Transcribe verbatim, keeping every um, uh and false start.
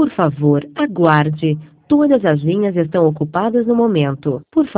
Por favor, aguarde. Todas as linhas estão ocupadas no momento. Por favor.